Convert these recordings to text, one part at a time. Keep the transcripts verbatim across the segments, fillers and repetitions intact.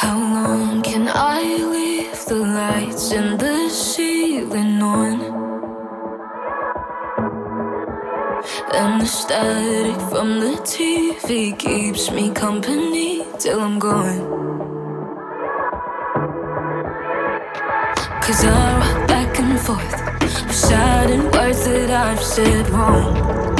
How long can I leave the lights in the ceiling on? And the static from the T V keeps me company till I'm gone. Cause I rock back and forth, reciting words that I've said wrong.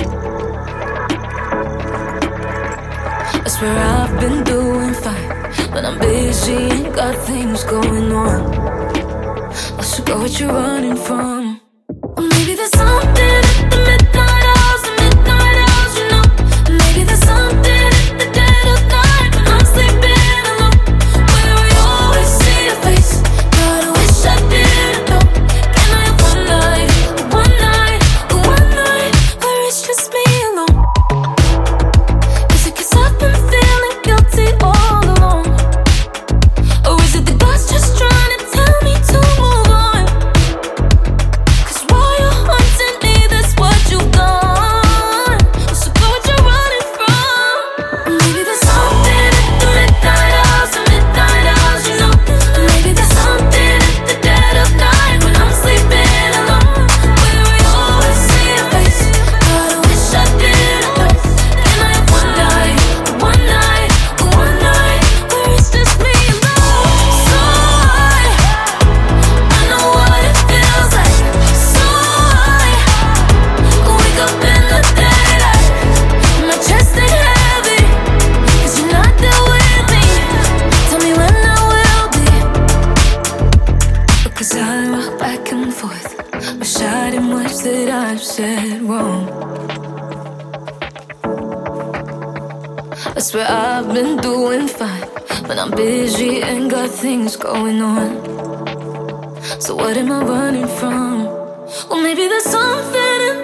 I swear I've been doing fine, but I'm busy and got things going on. I should go what you're running from. Or maybe there's something at the midnight hours, the midnight hours, you know. Maybe there's something at the dead of night when I'm sleeping alone, where we always see your face. God, I wish I didn't know. Can I have one night, one night, one night where it's just me alone? Is it cause I've been feeling guilty all along? Or is it the gods just trying to tell me to move on? Cause while you're haunting me, that's what you've done. So go what you're running from. Maybe there's something at the midnight hours, the midnight hours, you know. Maybe there's something at the dead of night when I'm sleeping alone, where we always see your face. God, I wish I didn't know. Can I have one night, one night, one night where it's just me alone? So I, I know what it feels like. So I wake up in the daylight, my chest ain't heavy, cause you're not there with me. Tell me when I will be. Because I rock back and forth, reciting words that I've said wrong. I swear I've been doing fine, but I'm busy and got things going on. So what am I running from? Well, maybe there's something in